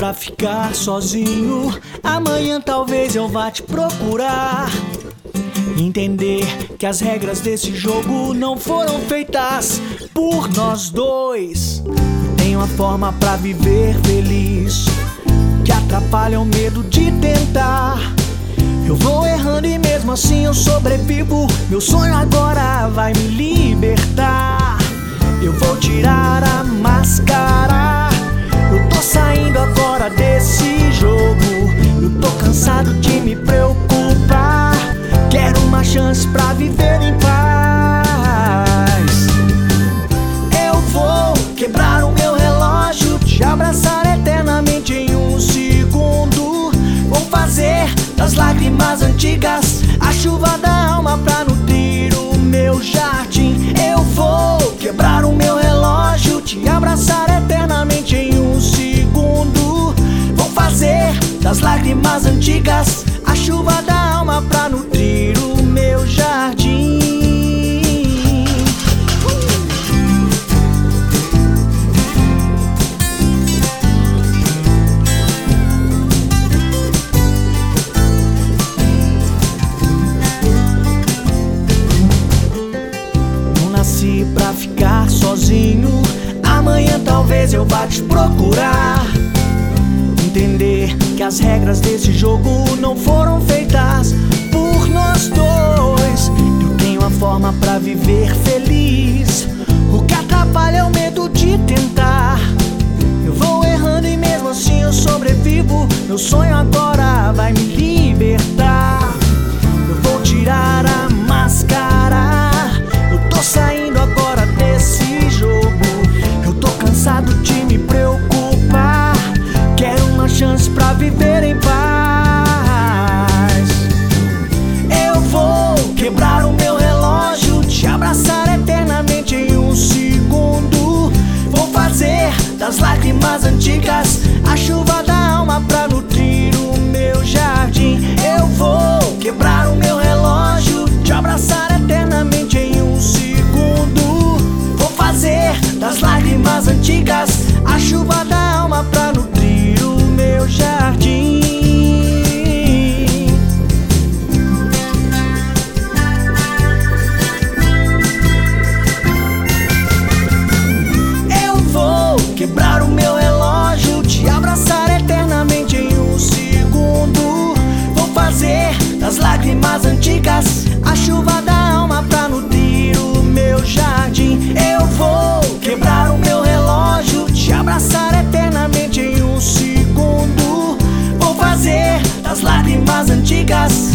pra ficar sozinho. Amanhã talvez eu vá te procurar. Entender que as regras desse jogo não foram feitas por nós dois. Tenho uma forma pra viver feliz que atrapalha o medo de tentar. Eu vou errando e mesmo assim eu sobrevivo. Meu sonho agora vai me libertar. Eu vou tirar a máscara. Eu tô saindo agora desse jogo. Eu tô cansado de me preocupar. Quero uma chance pra viver em paz. Eu vou quebrar o meu relógio, te abraçar eternamente em um segundo. Vou fazer das lágrimas antigas a chuva da alma pra nutrir o meu jardim. Eu vou quebrar o meu relógio, te abraçar eternamente em um segundo. Vou fazer das lágrimas antigas a chuva da alma pra nutrir o meu jardim. Não nasci pra ficar sozinho. Amanhã talvez eu vá te procurar. Entender que as regras desse jogo não foram feitas por nós dois. Eu tenho uma forma pra viver feliz. O que atrapalha é o medo de tentar. Eu vou errando e mesmo assim eu sobrevivo. Meu sonho agora vai me libertar. Eu vou tirar a máscara. Eu tô saindo agora desse jogo. Eu tô cansado de me preocupar. Quero uma chance pra viver em paz. Eu vou quebrar o meu relógio, te abraçar eternamente em um segundo. Vou fazer das lágrimas antigas a chuva da alma pra nutrir o meu jardim. Eu vou quebrar o meu relógio, te abraçar eternamente em um segundo. Vou fazer das lágrimas antigas a chuva da alma pra nutrir o meu jardim. Eu vou quebrar o meu relógio, te abraçar eternamente em um segundo. Vou fazer das lágrimas antigas a chuva da alma pra nutrir o meu jardim. Eu vou quebrar o meu relógio, te abraçar eternamente em um segundo. Vou fazer das lágrimas antigas